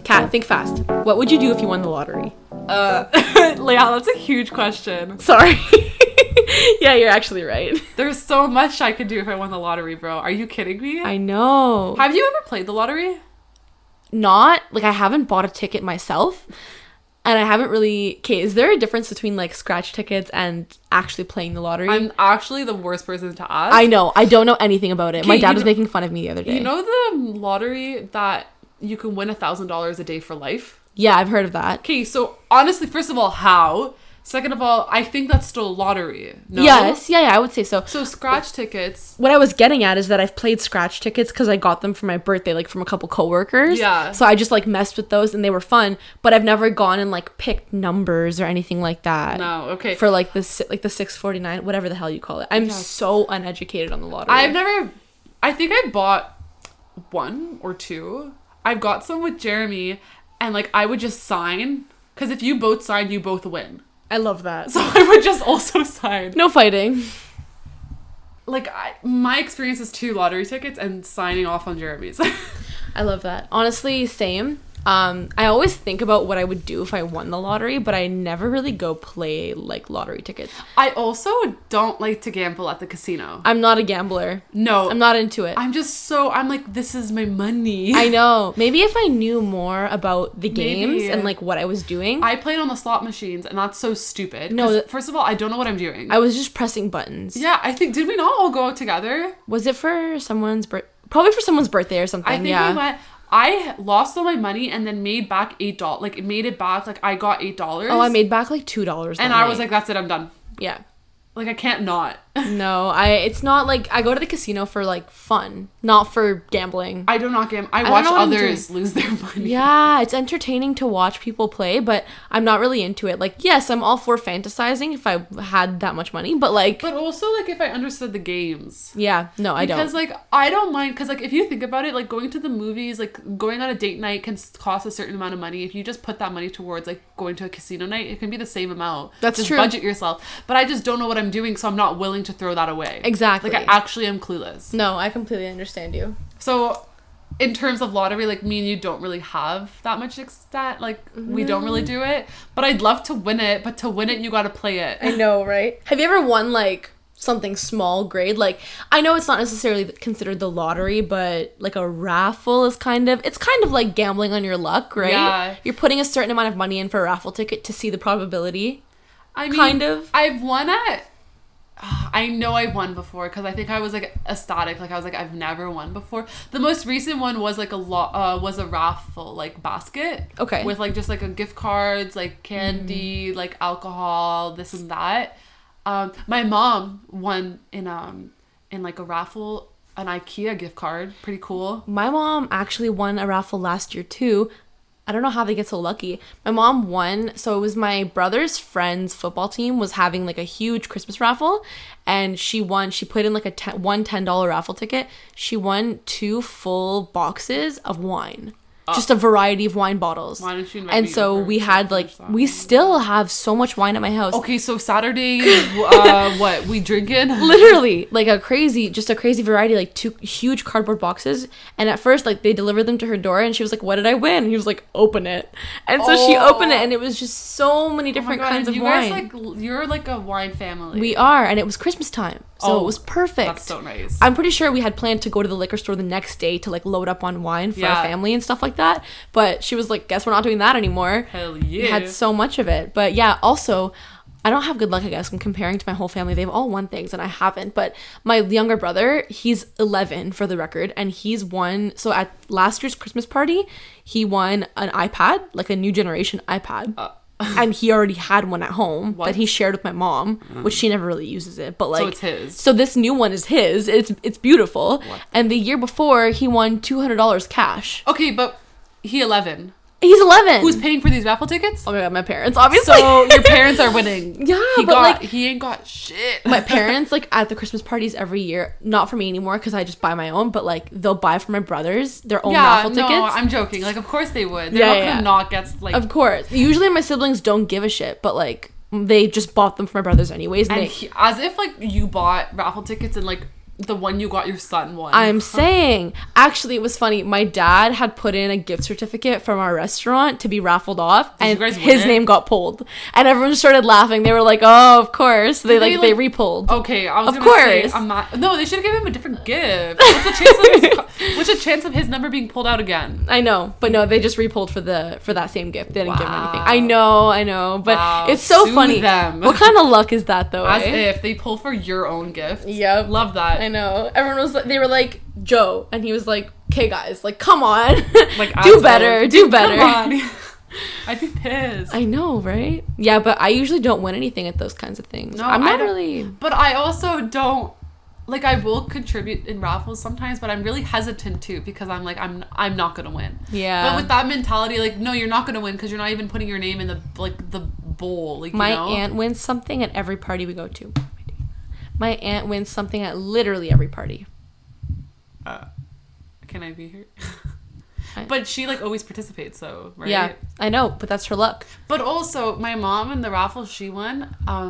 Kat, think fast. What would you do if you won the lottery? Leah, that's a huge question. Sorry. Yeah, you're actually right. There's so much I could do if I won the lottery, bro. Are you kidding me? I know. Have you ever played the lottery? Not, like, I haven't bought a ticket myself. And I haven't really... Okay, is there a difference between, like, scratch tickets and actually playing the lottery? I'm actually the worst person to ask. I know. I don't know anything about it. Okay, My dad was making fun of me the other day. You know the lottery that you can win $1,000 a day for life? Yeah, I've heard of that. Okay, so honestly, first of all, how? Second of all, I think that's still a lottery. No? Yes, yeah, I would say so. So scratch tickets. What I was getting at is that I've played scratch tickets because I got them for my birthday, like from a couple coworkers. Yeah. So I just like messed with those and they were fun, but I've never gone and like picked numbers or anything like that. No, okay. For like the 649, whatever the hell you call it. I'm so uneducated on the lottery. I think I bought one or two. I've got some with Jeremy and like I would just sign because if you both sign, you both win. I love that. So I would just also sign. No fighting. Like, my experience is 2 lottery tickets and signing off on Jeremy's. I love that. Honestly, same. I always think about what I would do if I won the lottery, but I never really go play like lottery tickets. I also don't like to gamble at the casino. I'm not a gambler. No. I'm not into it. I'm like, this is my money. I know. Maybe if I knew more about the games and like what I was doing. I played on the slot machines and that's so stupid. No. First of all, I don't know what I'm doing. I was just pressing buttons. Yeah, I think, did we not all go out together? Was it for someone's probably for someone's birthday or something? I think we went. I lost all my money and then made back $8. Like, it made it back. Like, I got $8. Oh, I made back like $2. And I was like, that's it. I'm done. Yeah. Like, I can't not. No, it's not like I go to the casino for like fun, not for gambling. I do not gamble. I watch others lose their money. Yeah, it's entertaining to watch people play, but I'm not really into it. Like, yes, I'm all for fantasizing if I had that much money, but like... But also, like, if I understood the games. Yeah, no, I don't. Because, like, I don't mind, because, like, if you think about it, like, going to the movies, like, going on a date night can cost a certain amount of money. If you just put that money towards, like, going to a casino night, it can be the same amount. That's just true. Budget yourself. But I just don't know what I'm doing, so I'm not willing to throw that away. Exactly. Like, I actually am clueless. No, I completely understand you. So, in terms of lottery, like, me and you don't really have that much like, we don't really do it. But I'd love to win it, but to win it, you gotta play it. I know, right? Have you ever won, like, something small grade? Like, I know it's not necessarily considered the lottery, but, like, a raffle is it's kind of like gambling on your luck, right? Yeah. You're putting a certain amount of money in for a raffle ticket to see the probability. I mean, kind of. I've won at... I know I've won before because I think I was like ecstatic. Like I was like, I've never won before. The most recent one was like was a raffle like basket. Okay. With like just like a gift cards, like candy, like alcohol, this and that. My mom won in like a raffle an IKEA gift card. Pretty cool. My mom actually won a raffle last year too. I don't know how they get so lucky. My mom won. So it was my brother's friend's football team was having like a huge Christmas raffle. And she won. She put in like one $10 raffle ticket. She won 2 full boxes of wine. Just a variety of wine bottles. Why don't you invite and me so over we had like, we still have so much wine at my house. Okay, so Saturday, what, we drinking? Literally, like a crazy variety, like 2 huge cardboard boxes. And at first, like, they delivered them to her door and she was like, what did I win? And he was like, open it. And so she opened it and it was just so many different kinds of wine. Guys, like, you're like a wine family. We are, and it was Christmas time. So it was perfect. That's so nice. I'm pretty sure we had planned to go to the liquor store the next day to like load up on wine for our family and stuff like that. But she was like, guess we're not doing that anymore. Hell yeah. We had so much of it. But yeah, also, I don't have good luck, I guess. I'm comparing to my whole family. They've all won things and I haven't. But my younger brother, he's 11 for the record. And he's won. So at last year's Christmas party, he won an iPad, like a new generation iPad. And he already had one at home that he shared with my mom, which she never really uses it. But like, so it's his. So this new one is his. It's beautiful. And the year before, he won $200 cash. Okay, but he 11. He's 11. Who's paying for these raffle tickets? Oh my god, my parents, obviously. So your parents are winning. Yeah, he ain't got shit. My parents, like, at the Christmas parties every year, not for me anymore because I just buy my own, but like they'll buy for my brothers their own raffle tickets. No, I'm joking. Like, of course they would. They're not gonna not get like. Of course. Usually my siblings don't give a shit, but like they just bought them for my brothers anyways. And as if like you bought raffle tickets and like The one you got your son won. I'm saying. Actually, it was funny. My dad had put in a gift certificate from our restaurant to be raffled off, and his name got pulled. And everyone started laughing. They were like, "Oh, of course." They repulled. Okay, I was of gonna course. say, no, they should have given him a different gift. What's the chance of his number being pulled out again? I know, but no, they just repulled for that same gift. They didn't give him anything. I know, but it's so funny. Them. What kind of luck is that, though? As if they pull for your own gift. Yep, love that. I know. Everyone was like, they were like, Joe, and he was like, "Okay, guys, like, come on, like do better. Come on." I'd be pissed. I know, right? Yeah, but I usually don't win anything at those kinds of things. No, I'm not really. But I also don't. Like, I will contribute in raffles sometimes, but I'm really hesitant too because I'm like, I'm not gonna win. Yeah. But with that mentality, like, no, you're not gonna win because you're not even putting your name in the bowl. Like, my aunt wins something at every party we go to. My aunt wins something at literally every party. Can I be here? But she like always participates, so right? Yeah, I know, but that's her luck. But also, my mom in the raffle she won,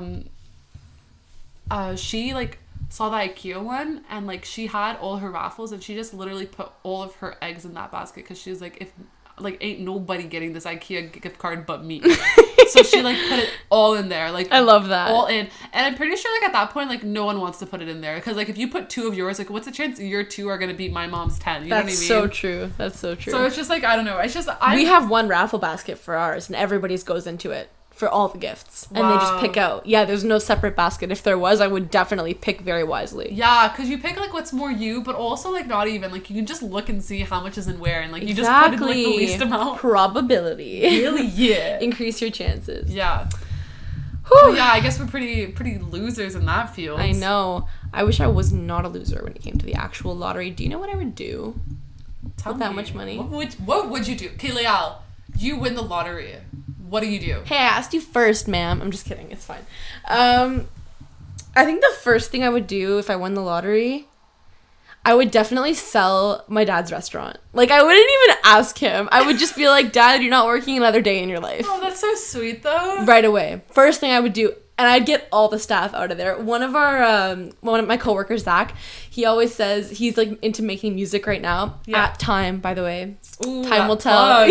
she like saw the IKEA one, and like she had all her raffles, and she just literally put all of her eggs in that basket because she was like, if like ain't nobody getting this IKEA gift card but me. So she like put it all in there, like I love that, all in. And I'm pretty sure like at that point like no one wants to put it in there because like if you put 2 of yours, like what's the chance your 2 are gonna beat my mom's 10? You know what I mean? So true. That's so true. So it's just like I don't know. It's just we have one raffle basket for ours, and everybody's goes into it for all the gifts, and they just pick out. Yeah, there's no separate basket. If there was, I would definitely pick very wisely. Yeah, because you pick like what's more you, but also like not even like you can just look and see how much is in where, and like you just put in like the least amount. Probability. Really? Yeah. Increase your chances. Yeah. Whew. Yeah, I guess we're pretty losers in that field. I know. I wish I was not a loser when it came to the actual lottery. Do you know what I would do with that much money? What would you do? Okay, Leal, you win the lottery. What do you do? Hey, I asked you first, ma'am. I'm just kidding. It's fine. I think the first thing I would do if I won the lottery, I would definitely sell my dad's restaurant. Like, I wouldn't even ask him. I would just be like, Dad, you're not working another day in your life. Oh, that's so sweet, though. Right away. First thing I would do. And I'd get all the staff out of there. One of my coworkers, Zach, he always says he's like into making music right now. Yeah. At Time, by the way. Ooh, Time will tell.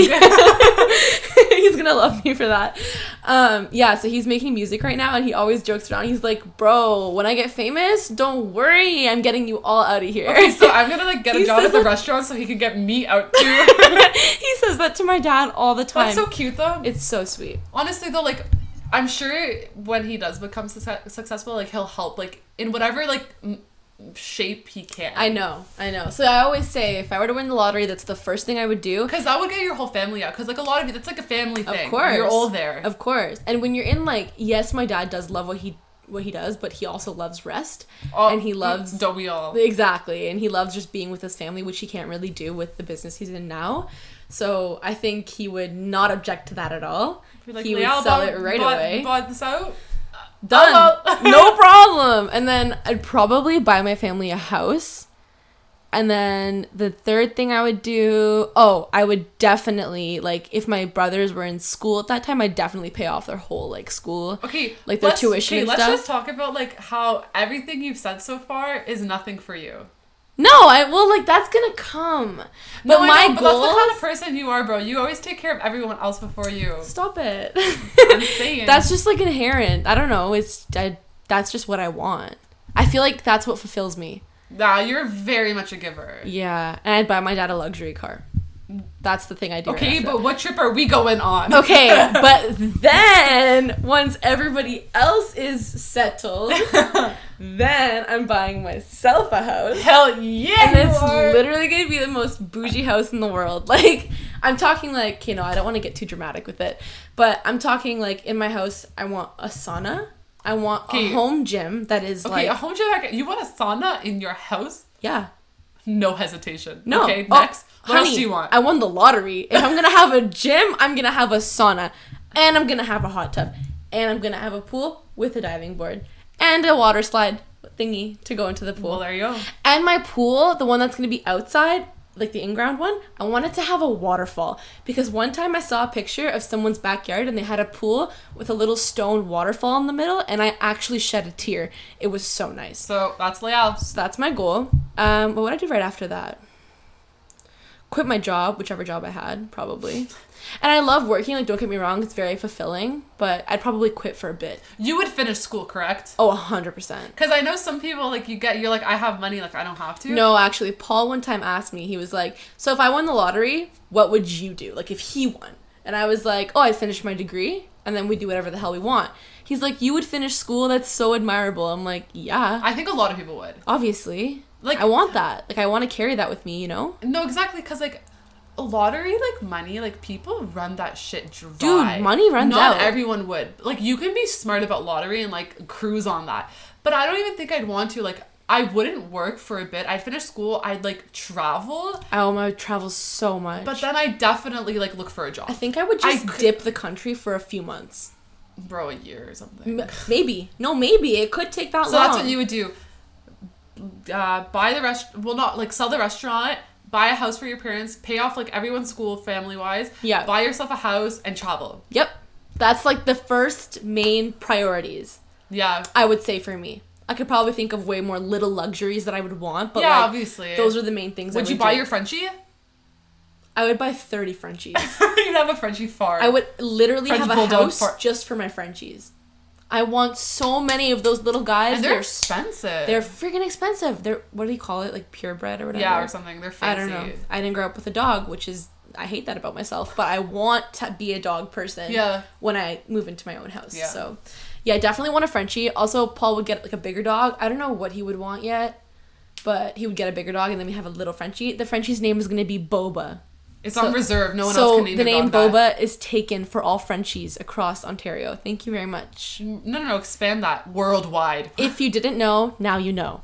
He's gonna love me for that. Yeah, so he's making music right now, and he always jokes around. He's like, "Bro, when I get famous, don't worry, I'm getting you all out of here." Okay, so I'm gonna like get a job at the restaurant so he can get me out too. He says that to my dad all the time. That's so cute, though. It's so sweet. Honestly, though, like, I'm sure when he does become successful, like he'll help, like in whatever like shape he can. I know. So I always say, if I were to win the lottery, that's the first thing I would do. Because that would get your whole family out. Because like a lot of you, that's like a family thing. Of course, you're all there. Of course, and when you're in like, yes, my dad does love what he does, but he also loves rest, and he loves. Don't we all? Exactly, and he loves just being with his family, which he can't really do with the business he's in now. So I think he would not object to that at all. Like, he would sell it right away. Bought this out. Done. No problem. And then I'd probably buy my family a house. And then the third thing I would do, I would definitely, like, if my brothers were in school at that time, I'd definitely pay off their whole, like, school. Okay. Like, their tuition and stuff. Let's just talk about, like, how everything you've said so far is nothing for you. No, that's gonna come. But my goals... But that's the kind of person you are, bro. You always take care of everyone else before you. Stop it. I'm saying. That's just, like, inherent. I don't know. That's just what I want. I feel like that's what fulfills me. Nah, you're very much a giver. Yeah, and I'd buy my dad a luxury car. That's the thing I do. Okay, but what trip are we going on? Okay, but then once everybody else is settled, then I'm buying myself a house. Hell yeah! And it's literally gonna be the most bougie house in the world. Like, I'm talking like, okay, no, I don't want to get too dramatic with it, but I'm talking like in my house, I want a sauna. I want a home gym that is like... Okay, a home gym? You want a sauna in your house? Yeah. No hesitation. No. Okay, next. What honey, else do you want? I won the lottery. If I'm going to have a gym, I'm going to have a sauna. And I'm going to have a hot tub. And I'm going to have a pool with a diving board. And a water slide thingy to go into the pool. Well, there you go. And my pool, the one that's going to be outside, like the in-ground one, I wanted to have a waterfall. Because one time I saw a picture of someone's backyard and they had a pool with a little stone waterfall in the middle, and I actually shed a tear. It was so nice. So that's Leal. So that's my goal. But what I do right after that? Quit my job, whichever job I had, probably. And I love working, like, don't get me wrong, it's very fulfilling, but I'd probably quit for a bit. You would finish school, correct? Oh, 100%. Because I know some people, like, you're like, I have money, like, I don't have to. No, actually, Paul one time asked me, he was like, so if I won the lottery, what would you do? Like, if he won? And I was like, oh, I'd finish my degree, and then we do whatever the hell we want. He's like, you would finish school? That's so admirable. I'm like, yeah. I think a lot of people would. Obviously. Like, I want that. Like, I want to carry that with me, you know? No, exactly, because, like, lottery, like, money, like, people run that shit dry. Dude, money runs out. Not everyone would. Like, you can be smart about lottery and, like, cruise on that. But I don't even think I'd want to. Like, I wouldn't work for a bit. I'd finish school. I'd, like, travel. Oh, I would travel so much. But then I'd definitely, like, look for a job. I think I would just dip the country for a few months. Bro, a year or something. Maybe. No, maybe. It could take that long. So that's what you would do. Buy the sell the restaurant, buy a house for your parents, pay off, like, everyone's school family-wise. Yeah. Buy yourself a house and travel. Yep. That's, like, the first main priorities. Yeah. I would say for me. I could probably think of way more little luxuries that I would want, but, yeah, like, obviously. those are the main things Would you buy your Frenchie? I would buy 30 Frenchies. You'd have a Frenchie farm. I would literally French have a bulldog house just for my Frenchies. I want so many of those little guys. And they're expensive. They're freaking expensive. They're, what do you call it? Like purebred or whatever? Yeah, or something. They're fancy. I don't know. I didn't grow up with a dog, which is, I hate that about myself, but I want to be a dog person when I move into my own house. Yeah. So, yeah, I definitely want a Frenchie. Also, Paul would get, like, a bigger dog. I don't know what he would want yet, but he would get a bigger dog, and then we have a little Frenchie. The Frenchie's name is going to be Boba. It's on reserve. No one else can name the name Boba that. Is taken for all Frenchies across Ontario. Thank you very much. No. Expand that worldwide. If you didn't know, now you know.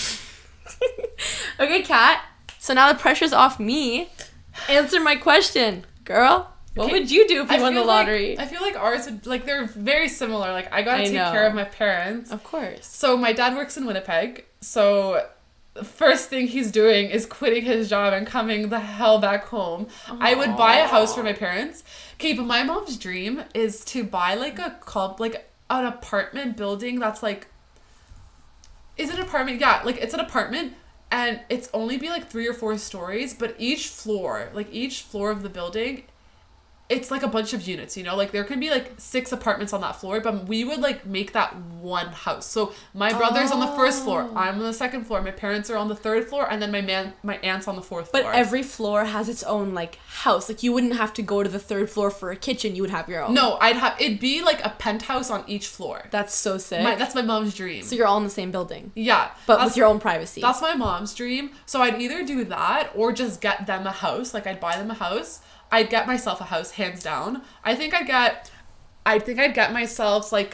Okay, Kat. So now the pressure's off me. Answer my question, girl. What would you do if you won the lottery? I feel like ours would, like, they're very similar. Like, I gotta take care of my parents. Of course. So my dad works in Winnipeg. So the first thing he's doing is quitting his job and coming the hell back home. Aww. I would buy a house for my parents. Okay, but my mom's dream is to buy, like, an apartment building that's, like, is it an apartment? Yeah, like, it's an apartment, and it's only be, like, 3 or 4 stories, but each floor of the building, it's like a bunch of units, you know, like, there can be, like, 6 apartments on that floor, but we would, like, make that one house. So my brother's on the first floor, I'm on the second floor, my parents are on the third floor, and then my aunt's on the fourth floor. But every floor has its own, like, house. Like, you wouldn't have to go to the third floor for a kitchen. You would have your own. No, it'd be like a penthouse on each floor. That's so sick. That's my mom's dream. So you're all in the same building. Yeah. But with your own privacy. That's my mom's dream. So I'd either do that or just get them a house. Like, I'd buy them a house. I'd get myself a house, hands down. I think I'd get myself, like,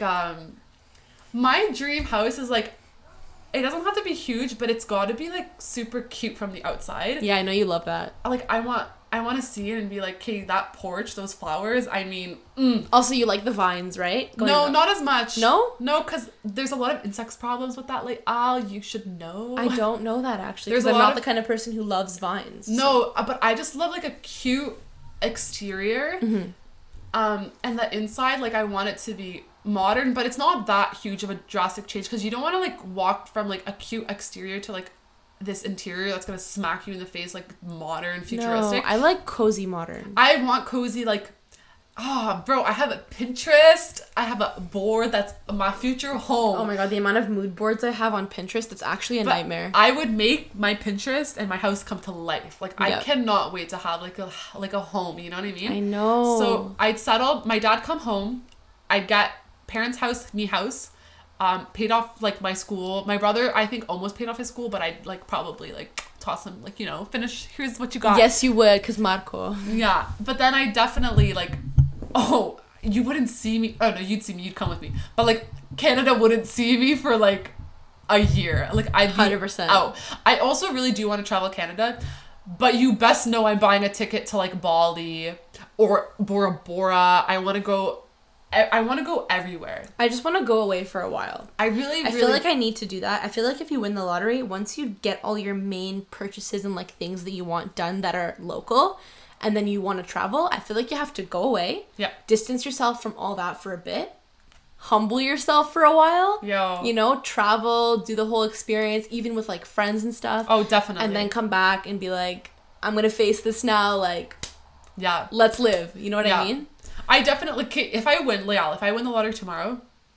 my dream house is, like, it doesn't have to be huge, but it's got to be, like, super cute from the outside. Yeah, I know you love that. Like, I want to see it and be like, okay, that porch, those flowers, I mean, Also, you like the vines, right? No, not as much. No? No, because there's a lot of insects problems with that. Like, you should know. I don't know that, actually, because I'm not the kind of person who loves vines. No, but I just love, like, a cute exterior. Mm-hmm. And the inside, like, I want it to be modern, but it's not that huge of a drastic change, because you don't want to, like, walk from, like, a cute exterior to, like, this interior that's gonna smack you in the face, like, modern, futuristic. No, I like cozy modern. I want cozy, like, bro, I have a Pinterest. I have a board that's my future home. Oh my god, the amount of mood boards I have on Pinterest, it's actually a nightmare. I would make my Pinterest and my house come to life. Like, I cannot wait to have, like a home, you know what I mean? I know. So I'd settle, my dad come home, I'd get parents' house, me house, paid off, like, my school. My brother, I think, almost paid off his school, but I'd, like, probably, like, toss him, like, you know, finish, here's what you got. Yes, you would, because Marco. Yeah, but then I definitely, like, you wouldn't see me. Oh, no, you'd see me. You'd come with me. But, like, Canada wouldn't see me for, like, a year. Like, I'd be 100%. out. I also really do want to travel Canada, but you best know I'm buying a ticket to, like, Bali or Bora Bora. I want to go I want to go everywhere. I just want to go away for a while. I feel like I need to do that. I feel like if you win the lottery, once you get all your main purchases and like things that you want done that are local, and then you want to travel, I feel like you have to go away. Yeah. Distance yourself from all that for a bit. Humble yourself for a while. Yo. You know, travel, do the whole experience, even with like friends and stuff. Oh, definitely. And then come back and be like, I'm going to face this now. Like, yeah. Let's live. You know what I mean? I definitely, if I win the lottery tomorrow,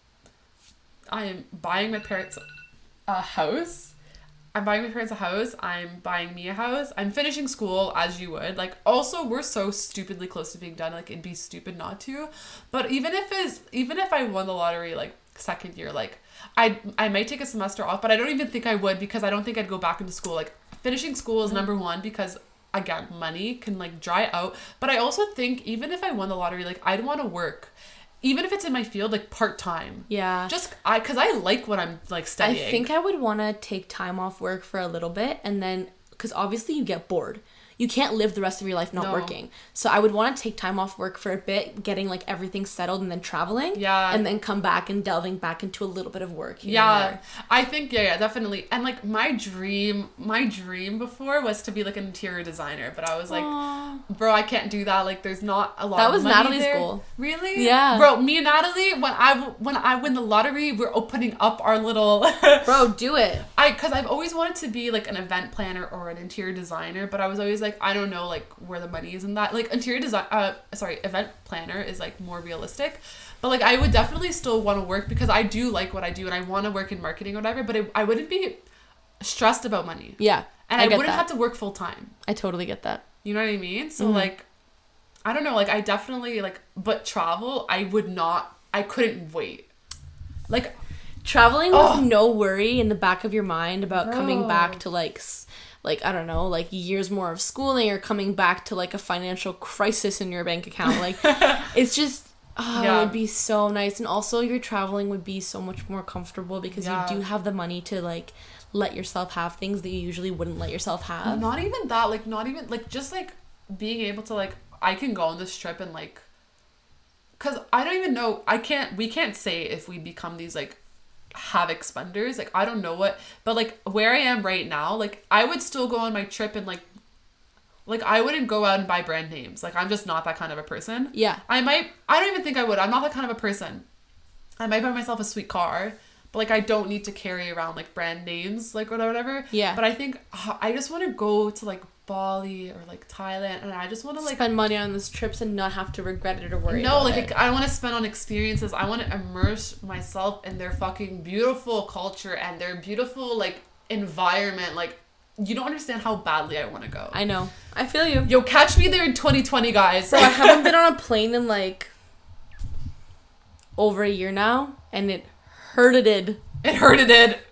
I am buying my parents a house. I'm buying my parents a house. I'm buying me a house. I'm finishing school as you would. Like, also, we're so stupidly close to being done. Like, it'd be stupid not to. But even if I won the lottery, like, second year, like, I might take a semester off, but I don't even think I would because I don't think I'd go back into school. Like, finishing school is number one because, again, money can, like, dry out. But I also think even if I won the lottery, like, I'd want to work. Even if it's in my field, like, part-time. Yeah. Because I like what I'm, like, studying. I think I would want to take time off work for a little bit and then, because obviously you get bored. You can't live the rest of your life not working. So I would want to take time off work for a bit, getting, like, everything settled and then traveling. Yeah. And then come back and delving back into a little bit of work. Yeah. I think, yeah, definitely. And, like, my dream before was to be, like, an interior designer. But I was like, bro, I can't do that. Like, there's not a lot of money Natalie's there. goal. Really? Yeah. Bro, me and Natalie, when I win the lottery, we're opening up our little... Bro, do it. Because I've always wanted to be, like, an event planner or an interior designer. But I was always like, I don't know, like, where the money is in that. Like, event planner is, like, more realistic. But, like, I would definitely still want to work because I do like what I do and I want to work in marketing or whatever, but I wouldn't be stressed about money. Yeah. And I wouldn't have to work full time. I totally get that. You know what I mean? So, like, I don't know, like, I definitely, like, but travel, I couldn't wait. Like, traveling with no worry in the back of your mind about coming back to, like, I don't know, like, years more of schooling or coming back to, like, a financial crisis in your bank account. Like, it's just, it would be so nice. And also your traveling would be so much more comfortable because you do have the money to, like, let yourself have things that you usually wouldn't let yourself have. Not even that, like, not even, like, just, like, being able to, like, I can go on this trip and, like, because I don't even know, we can't say if we become these, like, havoc spenders. Like, I don't know what, but, like, where I am right now, like, I would still go on my trip and, like, I wouldn't go out and buy brand names. Like, I'm just not that kind of a person. Yeah. I don't even think I would. I'm not that kind of a person. I might buy myself a sweet car, but, like, I don't need to carry around, like, brand names, like, or whatever. Yeah. But I think I just want to go to, like, Bali or, like, Thailand, and I just want to, like, spend money on these trips and not have to regret it or worry about it. I want to spend on experiences. I want to immerse myself in their fucking beautiful culture and their beautiful, like, environment. Like, you don't understand how badly I want to go. I know. I feel you. Yo, catch me there in 2020, guys. So I haven't been on a plane in, like, over a year now, and it hurted. It hurts.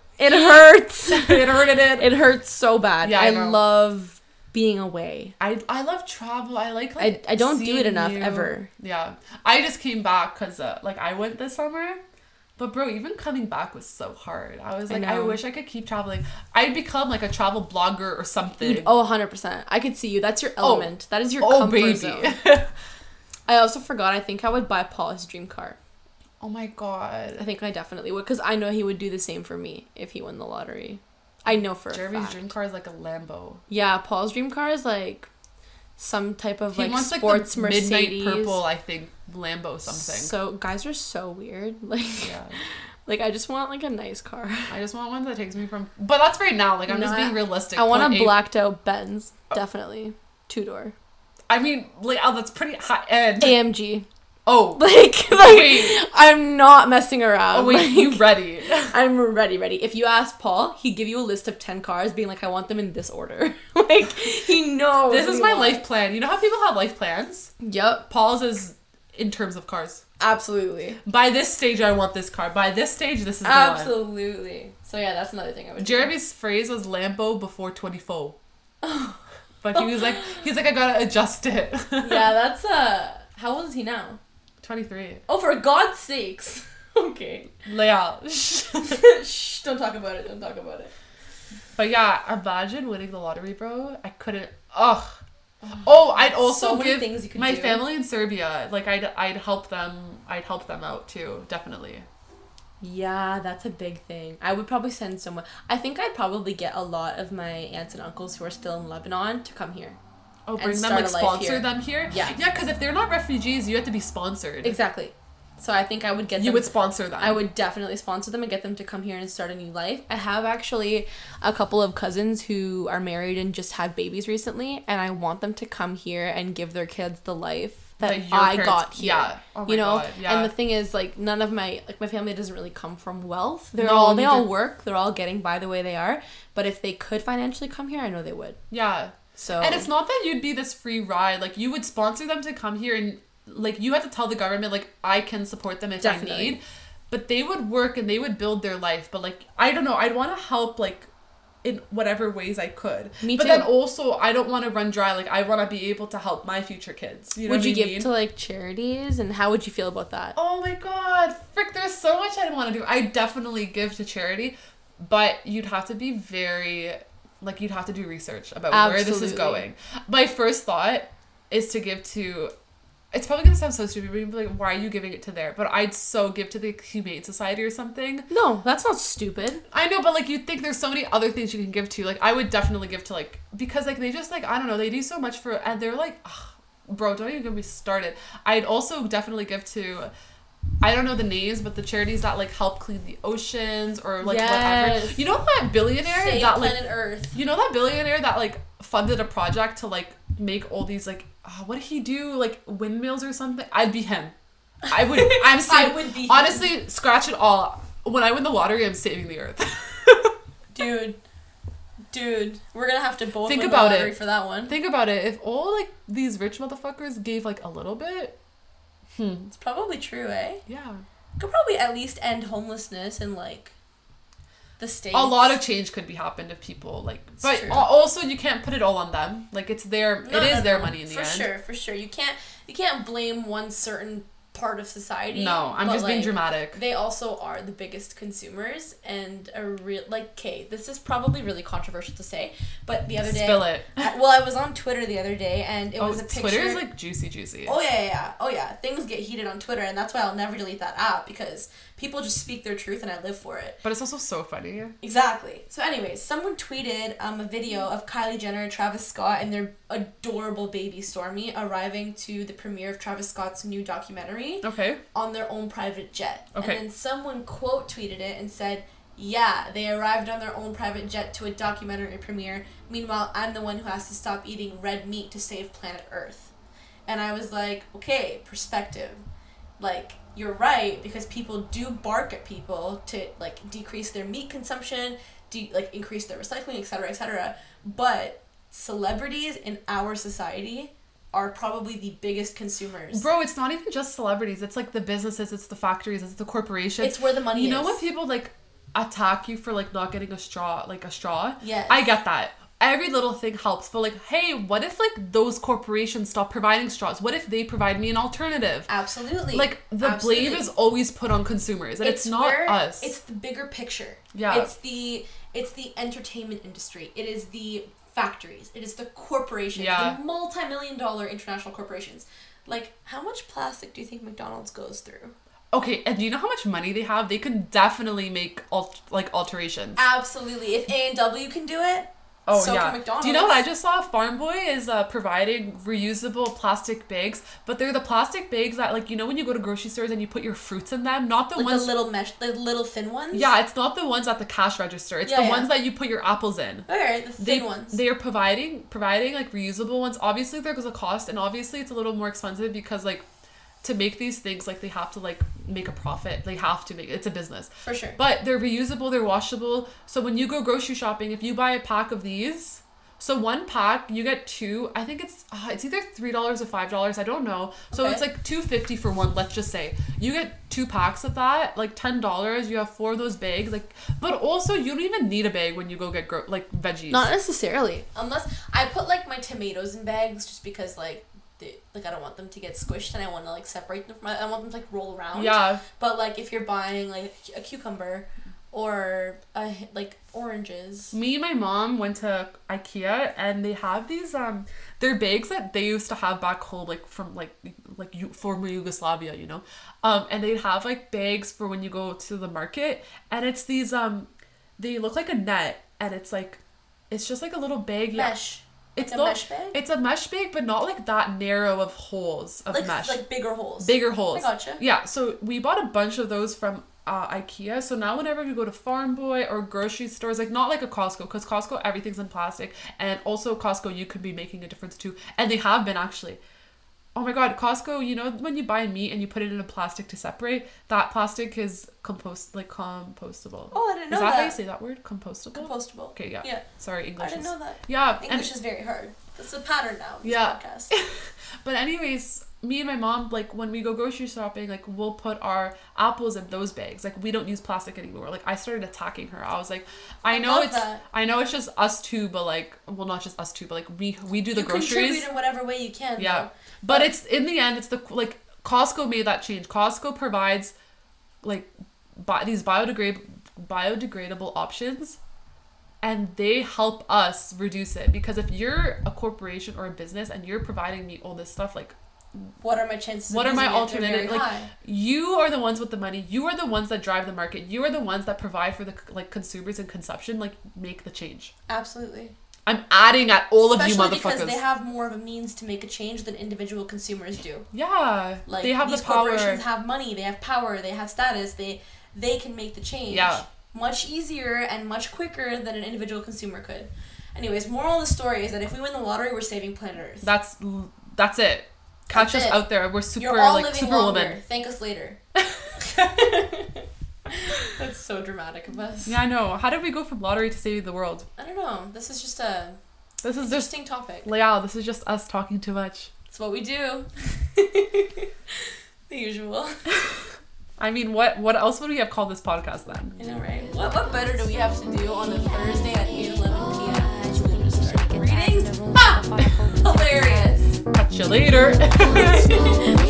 It hurts so bad. Yeah, I love being away. I love travel. I like I don't do it enough ever. Yeah. I just came back because like, I went this summer. But, bro, even coming back was so hard. I was like, I wish I could keep traveling. I'd become, like, a travel blogger or something. 100%. I could see you. That's your element. That is your comfort zone. I also forgot. I think I would buy Paul his dream car. Oh, my God. I think I definitely would. Because I know he would do the same for me if he won the lottery. I know for a fact. Jeremy's dream car is, like, a Lambo. Yeah, Paul's dream car is, like, some type of, like, wants, sports like, the Mercedes. midnight purple, I think, Lambo something. So, guys are so weird. Like, yeah. Like, I just want, like, a nice car. I just want one that takes me from... But that's right now. Like, I'm just being realistic. I want a blacked out Benz. Definitely. 2-door. I mean, like, that's pretty high end. AMG. Oh. Like wait. I'm not messing around. Oh, wait, like, you ready? I'm ready. If you ask Paul, he'd give you a list of 10 cars being like, I want them in this order. Like, he knows. This is my life plan. You know how people have life plans? Yep. Paul's is in terms of cars. Absolutely. By this stage, I want this car. By this stage, this is the one. Absolutely. So, yeah, that's another thing I would do. Jeremy's phrase was Lambo before 24. But he was like, I gotta adjust it. Yeah, that's, how old is he now? 23. Oh, for God's sakes. Okay. Leia. Shh, don't talk about it. But yeah, imagine winning the lottery, bro. I couldn't. Ugh. Oh, I'd also So many give things you could my do. family in Serbia. Like I'd help them. I'd help them out too. Definitely. Yeah, that's a big thing. I would probably send someone. I think I'd probably get a lot of my aunts and uncles who are still in Lebanon to come here. Oh, And bring them, start like, a life sponsor here. them here? Yeah. Yeah, because if they're not refugees, you have to be sponsored. Exactly. So I think I would get them. You would sponsor them. I would definitely sponsor them and get them to come here and start a new life. I have actually a couple of cousins who are married and just had babies recently, and I want them to come here and give their kids the life that Your I parents- got here. Yeah. Oh my You know? God, yeah. And the thing is, like, none of my family doesn't really come from wealth. They No, all neither- work. They're all getting by the way they are. But if they could financially come here, I know they would. Yeah. So And it's not that you'd be this free ride. Like, you would sponsor them to come here and, like, you had to tell the government, like, I can support them if Definitely. I need. But they would work and they would build their life. But, like, I don't know. I'd want to help, like, in whatever ways I could. Me but too. then also, I don't want to run dry. Like, I want to be able to help my future kids. You know would what you I give mean? to like charities, and how would you feel about that? Oh my god, frick, there's so much I want to do. I definitely give to charity, but you'd have to be very, like, you'd have to do research about where this is Absolutely. going. My first thought is to give to, it's probably going to sound so stupid, but you'd be like, why are you giving it to there? But I'd so give to the Humane Society or something. No, that's not stupid. I know, but, like, you'd think there's so many other things you can give to. Like, I would definitely give to, like, because, like, they just, like, I don't know, they do so much for, and they're like, ugh, bro, don't even get me started. I'd also definitely give to, I don't know the names, but the charities that, like, help clean the oceans or, like, whatever. Yes. You know that billionaire Save that, like, planet Earth. you know that billionaire that, like, funded a project to, like, make all these, like, what did he do? Like, windmills or something? I'd be him. I would, I'm saying, I would be him. honestly, scratch it all. When I win the lottery, I'm saving the earth. Dude, we're gonna have to both Think win about the lottery it. for that one. Think about it. If all, like, these rich motherfuckers gave, like, a little bit, It's probably true, eh? yeah. Could probably at least end homelessness in like the States. A lot of change could be happened if people, like, but true. also you can't put it all on them. Like, it's their, No, it is no, their no. money in the end. For sure. You can't blame one certain part of society. No, I'm but, just being like, dramatic. They also are the biggest consumers and a real, like, okay, this is probably really controversial to say, but the other day, Spill it. I was on Twitter the other day and it was a picture. Twitter is, like, juicy. Oh yeah. Things get heated on Twitter, and that's why I'll never delete that app, because people just speak their truth and I live for it. But it's also so funny. Exactly. So anyways, someone tweeted a video of Kylie Jenner and Travis Scott and their adorable baby Stormy arriving to the premiere of Travis Scott's new documentary Okay. on their own private jet. Okay. And then someone quote tweeted it and said, "Yeah, they arrived on their own private jet to a documentary premiere. Meanwhile, I'm the one who has to stop eating red meat to save planet Earth." And I was like, okay, perspective. Like, you're right, because people do bark at people to, like, decrease their meat consumption, like, increase their recycling, etc., etc. But celebrities in our society are probably the biggest consumers. Bro, it's not even just celebrities. It's, like, the businesses, it's the factories, it's the corporations. It's where the money is. You know when people, like, attack you for, like, not getting a straw? Yes. I get that. Every little thing helps, but, like, hey, what if, like, those corporations stop providing straws? What if they provide me an alternative? Absolutely. Like, the Absolutely. blame is always put on consumers, and it's not us. It's the bigger picture. Yeah. It's the entertainment industry. It is the factories. It is the corporations. Yeah. The multi-million-dollar international corporations. Like, how much plastic do you think McDonald's goes through? Okay, and do you know how much money they have? They can definitely make alterations. Absolutely. If A&W can do it, Oh, so yeah. can McDonald's. Do you know what I just saw? Farm Boy is providing reusable plastic bags, but they're the plastic bags that, like, you know when you go to grocery stores and you put your fruits in them? Not the Like ones... the little mesh, the little thin ones? Yeah, it's not the ones at the cash register. It's the ones that you put your apples in. Alright, the thin ones. They are providing like reusable ones. Obviously there's a cost, and obviously it's a little more expensive because, like, to make these things, like, they have to, like, make a profit. They have to make it's a business. For sure. But they're reusable, they're washable. So when you go grocery shopping, if you buy a pack of these, so one pack you get two. I think it's either $3 or $5. I don't know. So Okay. it's like $2.50 for one. Let's just say you get 2 packs of that, like $10. You have 4 of those bags. Like, but also you don't even need a bag when you go get like veggies. Not necessarily. Unless I put, like, my tomatoes in bags just because, like, I don't want them to get squished and I want to, like, separate them from I want them to, like, roll around. Yeah. But, like, if you're buying, like, a cucumber or like oranges. Me and my mom went to IKEA and they have these they're bags that they used to have back home, like from former Yugoslavia, you know, and they'd have like bags for when you go to the market, and it's these they look like a net, and it's just like a little bag. Mesh. It's like a mesh bag? It's a mesh bag, but not like that narrow of holes of mesh. Like bigger holes. Bigger holes. I gotcha. Yeah, so we bought a bunch of those from IKEA. So now whenever we go to Farm Boy or grocery stores, like not like a Costco, because Costco everything's in plastic, and also Costco you could be making a difference too, and they have been actually. Oh my god, Costco, you know when you buy meat and you put it in a plastic to separate, that plastic is compostable. Oh, I didn't know that. Is that how you say that word? Compostable? Compostable. Okay, yeah. Yeah. Sorry, English. I didn't know that. Yeah. English is very hard. That's a pattern now. This Yeah. podcast. But anyways, me and my mom, like when we go grocery shopping, like we'll put our apples in those bags. Like we don't use plastic anymore. Like I started attacking her. I was like, I know it's just us two, but like, well, not just us two, but like we do the you groceries. Contribute in whatever way you can. Yeah. Though. But it's in the end, it's like Costco made that change. Costco provides like these biodegradable options, and they help us reduce it, because if you're a corporation or a business and you're providing me all this stuff, like what are my chances? What are my alternatives? Like high. You are the ones with the money. You are the ones that drive the market. You are the ones that provide for the like consumers and consumption. Like make the change. Absolutely. I'm adding at all of you motherfuckers. Because they have more of a means to make a change than individual consumers do. Yeah. Like they have these the power. corporations have money, they have power, they have status, they can make the change. Yeah. Much easier and much quicker than an individual consumer could. Anyways, moral of the story is that if we win the lottery, we're saving planet Earth. That's it. Catch us out there. We're super You're all like living super longer. women. Thank us later. That's so dramatic of us. Yeah, I know. How did we go from lottery to saving the world? I don't know. This is just interesting topic. Yeah, this is just us talking too much. It's what we do. The usual. I mean, what else would we have called this podcast then? I know, right? What better do we have to do on a Thursday at 8:11 p.m.? Readings? Ah! Hilarious. Catch you later.